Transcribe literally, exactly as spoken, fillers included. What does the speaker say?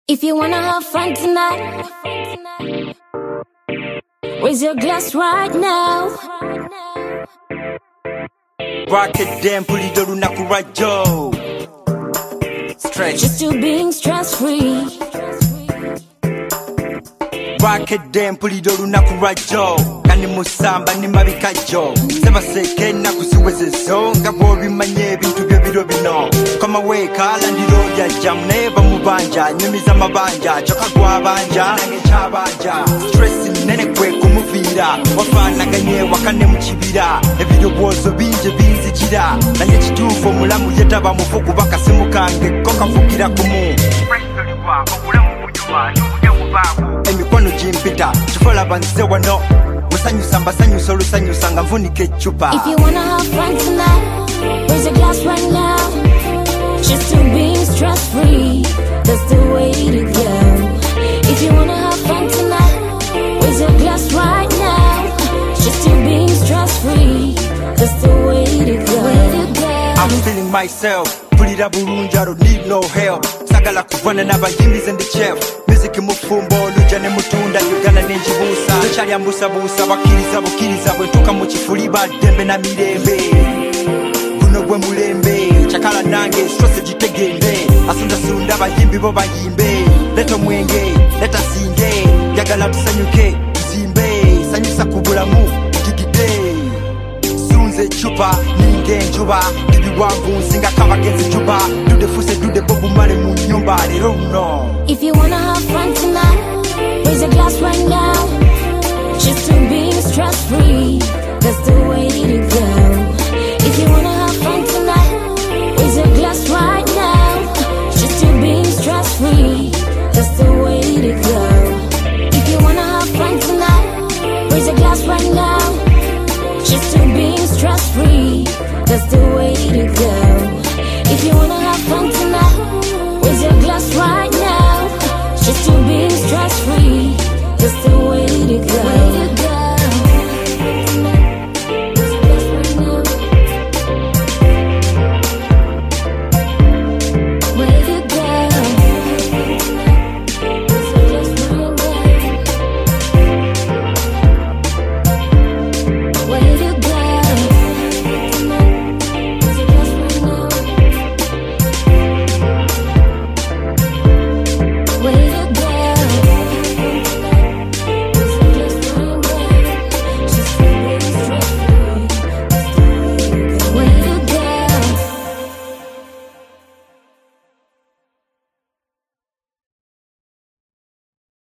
If you wanna have fun tonight, raise your glass right now. Rock it down, pull it down, knock right Joe. Stretch. Just to being stress free. Rock it down, pull it down, knock right Joe. Kani musamba ni mabika Joe. Seba seke na kusiweze so. Ngabo bimanye bintu byo biro bino. Kama we kala ndiro ya jam neba mubanja. Nyumiza mabanja, choka kwa banja. Nange chabanja. Stress nene kwe kumuvira. Wafana ganye wakane mchibira. Ebido bozo binje binzi chira. Nanye chitufo mulamu yetaba mufuku baka simu kange. Koka fukira kumu. Pressoliwa, mulamu mujua, nukuja mubaku. Emikwano jimpita, chufola banze wano. Musanyu samba sanyu solu sanyu sanga mvunike chupa. If you wanna have fun tonight, raise a glass right now. Just to being stress free, that's the way to go. If you wanna have fun tonight, raise a glass right now. Just to being stress free, that's the way to go. I'm feeling myself. Pulira bulungi, I don't need no help. Sagala kuvana n'abayimbizi and the chef. Music mufumbo, luja ne mutunda, Uganda n'enjibuusa. Tokyalya mbusa buusa, bakiriza bukiriza bwentuuka mu kifuli baddembe na mirembe. Guno gwe mulembe, chakala nange, stress gitegende. Asunda sunda abayimbi bo bayimbe. Leto mwenge, leta singe. Njagala tusanyuke, tuzimbe. Sanyusa ku bulamu, tutigide. Sunze chupa, ninge njuba. Wangu nsinga kabagenzi juba. Dude fuse dude bobu mare mu nyumba. They don't know. If you wanna have fun tonight, raise a glass right now. Just to being stress free, that's the way to go. If you wanna have fun tonight, raise a glass right now. Just to being stress free, that's the way to go. If you wanna have fun tonight, raise a glass right now. Just to being stress free, that's the way to go. If you wanna have fun